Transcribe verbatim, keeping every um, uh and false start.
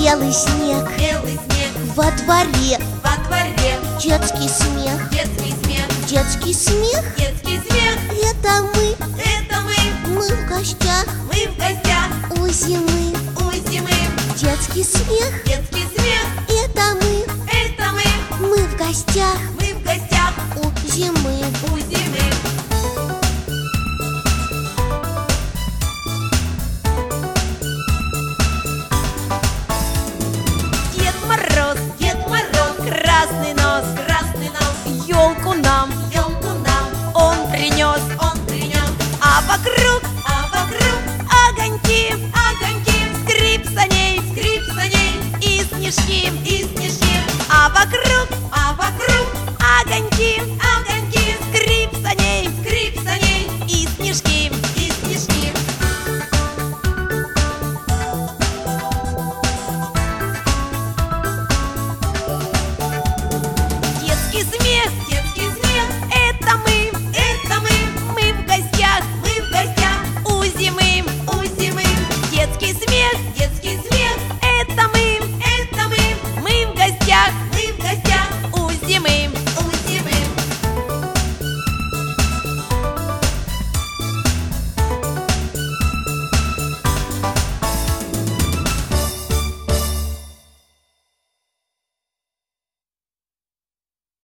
белый снег, белый снег, во дворе во дворе детский смех, детский смех, детский смех. детский смех. Это мы, Это мы, мы в гостях мы в гостях у зимы. у зимы. Детский смех, Детский смех. это мы, Это мы, мы в гостях мы в гостях у зимы. у зимы. Дед Мороз, Дед Мороз, красный нос, красный нос, елку нам, елку нам, он принес, он принес, а вокруг, а вокруг огоньки, огоньки, скрип саней, скрип саней, и снежки,